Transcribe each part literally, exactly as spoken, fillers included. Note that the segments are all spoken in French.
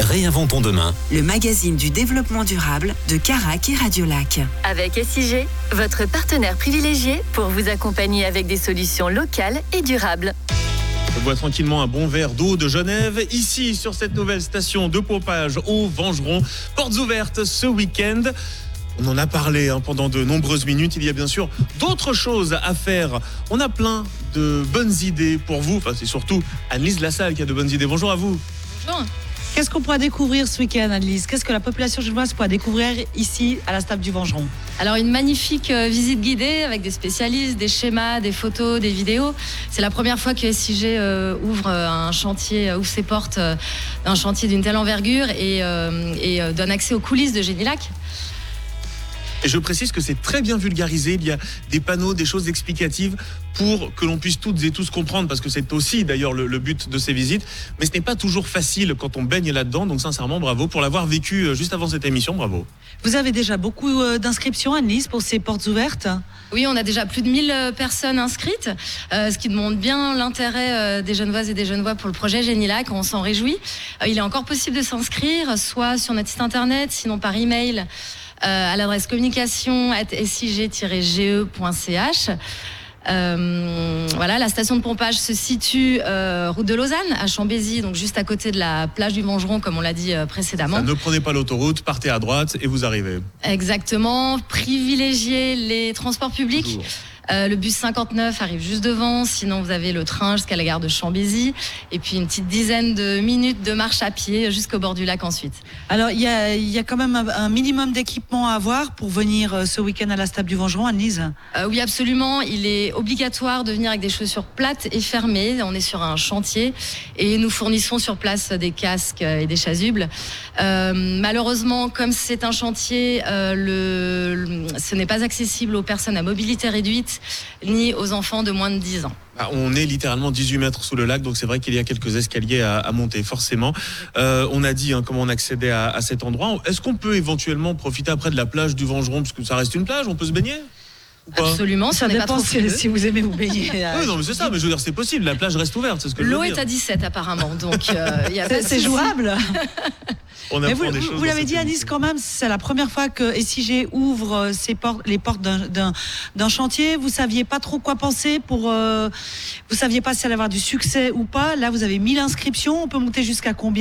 Réinventons demain. Le magazine du développement durable de Carac et Radiolac. Avec S I G, votre partenaire privilégié pour vous accompagner avec des solutions locales et durables. On boit tranquillement un bon verre d'eau de Genève, ici sur cette nouvelle station de pompage au Vengeron. Portes ouvertes ce week-end. On en a parlé hein, pendant de nombreuses minutes. Il y a bien sûr d'autres choses à faire. On a plein de bonnes idées pour vous. Enfin, c'est surtout Anne-Lise Lassalle qui a de bonnes idées. Bonjour à vous. Bonjour. Qu'est-ce qu'on pourra découvrir ce week-end, Anne-Lise ? Qu'est-ce que la population genevoise pourra découvrir ici à la Stable du Vengeron ? Alors, une magnifique euh, visite guidée avec des spécialistes, des schémas, des photos, des vidéos. C'est la première fois que S I G euh, ouvre euh, un chantier, euh, ouvre ses portes euh, d'un chantier d'une telle envergure et, euh, et euh, donne accès aux coulisses de Génilac. Et je précise que c'est très bien vulgarisé. Il y a des panneaux, des choses explicatives pour que l'on puisse toutes et tous comprendre, parce que c'est aussi d'ailleurs le, le but de ces visites. Mais ce n'est pas toujours facile quand on baigne là-dedans. Donc sincèrement, bravo pour l'avoir vécu juste avant cette émission. Bravo. Vous avez déjà beaucoup d'inscriptions, Anne-Lise, pour ces portes ouvertes ? Oui, on a déjà plus de mille personnes inscrites, euh, ce qui montre bien l'intérêt euh, des Genevoises et des Genevois pour le projet Génilac. On s'en réjouit. Euh, il est encore possible de s'inscrire, soit sur notre site internet, sinon par email. Euh, à l'adresse communication arobase s i g tiret g e point c h. Euh, voilà, la station de pompage se situe euh, route de Lausanne, à Chambézy, donc juste à côté de la plage du Vengeron, comme on l'a dit euh, précédemment. Ça, ne prenez pas l'autoroute, partez à droite et vous arrivez. Exactement. Privilégiez les transports publics. Euh, le bus cinquante-neuf arrive juste devant, sinon vous avez le train jusqu'à la gare de Chambézy et puis une petite dizaine de minutes de marche à pied jusqu'au bord du lac ensuite. Alors il y a, il y a quand même un, un minimum d'équipement à avoir pour venir euh, ce week-end à la Stable du Vengeron, Anne-Lise ? euh, Oui, absolument. Il est obligatoire de venir avec des chaussures plates et fermées. On est sur un chantier et nous fournissons sur place des casques et des chasubles. Euh, malheureusement, comme c'est un chantier, euh, le, le, ce n'est pas accessible aux personnes à mobilité réduite ni aux enfants de moins de dix ans. On est littéralement dix-huit mètres sous le lac, donc c'est vrai qu'il y a quelques escaliers à, à monter, forcément. Euh, on a dit hein, comment on accédait à, à cet endroit. Est-ce qu'on peut éventuellement profiter après de la plage du Vengeron, parce que ça reste une plage, on peut se baigner ? Absolument, ça dépend si, si vous aimez vous baigner. Oui, non, mais c'est ça, mais je veux dire, c'est possible, la plage reste ouverte, c'est ce que L'eau je veux est dire. à dix-sept apparemment, donc euh, y a c'est, c'est jouable. On mais vous, vous, vous l'avez dit, Anne-Lise, quand même, c'est la première fois que S I G ouvre ses portes, les portes d'un, d'un, d'un chantier. Vous saviez pas trop quoi penser pour, euh, vous saviez pas si ça allait avoir du succès ou pas. Là, vous avez mille inscriptions. On peut monter jusqu'à combien ?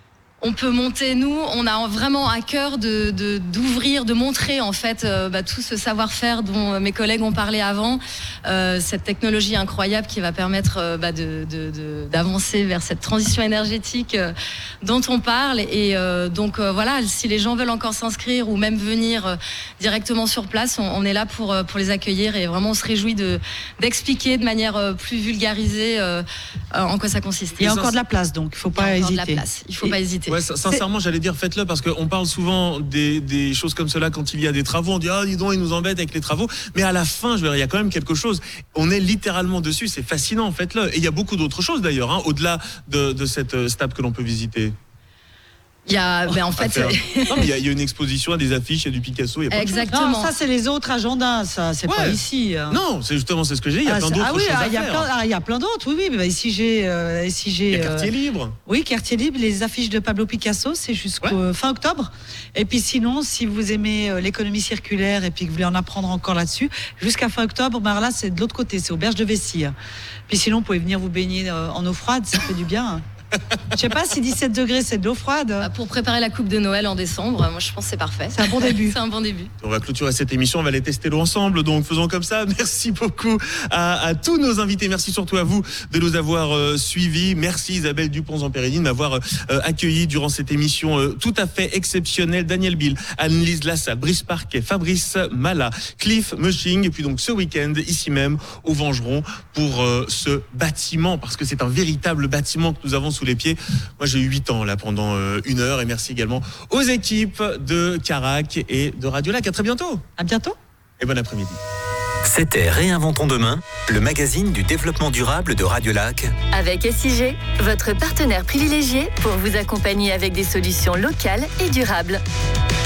On peut monter, nous, on a vraiment à cœur de, de, d'ouvrir, de montrer en fait euh, bah, tout ce savoir-faire dont mes collègues ont parlé avant, euh, cette technologie incroyable qui va permettre euh, bah, de, de, de, d'avancer vers cette transition énergétique euh, dont on parle. Et euh, donc euh, voilà, si les gens veulent encore s'inscrire ou même venir euh, directement sur place, on, on est là pour, euh, pour les accueillir et vraiment on se réjouit de, d'expliquer de manière euh, plus vulgarisée euh, en quoi ça consiste. Il y a encore de la place, donc il ne faut pas hésiter. Il y a encore de la place, il ne faut et... pas hésiter. Ouais, sincèrement, j'allais dire faites-le parce qu'on parle souvent des, des choses comme cela quand il y a des travaux. On dit ah dis donc ils nous embêtent avec les travaux, mais à la fin, je veux dire, il y a quand même quelque chose. On est littéralement dessus, c'est fascinant, faites-le. Et il y a beaucoup d'autres choses d'ailleurs, hein, au-delà de, de cette stable que l'on peut visiter. Il y a, ben en fait, non, mais il y, a, il y a une exposition, il y a des affiches, il y a du Picasso, il y a plein exactement. de choses. Non, ça c'est les autres agendas, ça c'est ouais. pas ici. Hein. Non, c'est justement c'est ce que j'ai. Il y a ah, plein d'autres ah oui, choses ah, à il y a faire. Plein, ah, il y a plein d'autres, oui, oui. Mais ici j'ai, euh, ici j'ai. Il y a Quartier Libre. Euh, oui, Quartier Libre. Les affiches de Pablo Picasso, c'est jusqu'au ouais. fin octobre. Et puis sinon, si vous aimez euh, l'économie circulaire et puis que vous voulez en apprendre encore là-dessus, jusqu'à fin octobre, ben là c'est de l'autre côté, c'est aux Berges de Vessy. Puis sinon, vous pouvez venir vous baigner euh, en eau froide, ça fait du bien. Je sais pas si dix-sept degrés c'est de l'eau froide. Pour préparer la coupe de Noël en décembre, moi je pense que c'est parfait. C'est un bon début. C'est un bon début. On va clôturer cette émission, on va aller tester l'eau ensemble, donc faisons comme ça. Merci beaucoup à, à tous nos invités. Merci surtout à vous de nous avoir euh, suivis. Merci Isabelle Dupont-Zamperini de m'avoir euh, accueilli durant cette émission euh, tout à fait exceptionnelle. Daniel Bill, Anne-Lise Lassalle, Brice Parquet, Fabrice Mala, Cliff Mushing, et puis donc ce week-end ici même au Vengeron pour euh, ce bâtiment, parce que c'est un véritable bâtiment que nous avons sous les pieds. Moi j'ai eu huit ans là pendant euh, une heure, et merci également aux équipes de Carac et de Radiolac. À très bientôt. À bientôt. Et bon après-midi. C'était Réinventons demain, le magazine du développement durable de Radiolac. Avec S I G, votre partenaire privilégié pour vous accompagner avec des solutions locales et durables.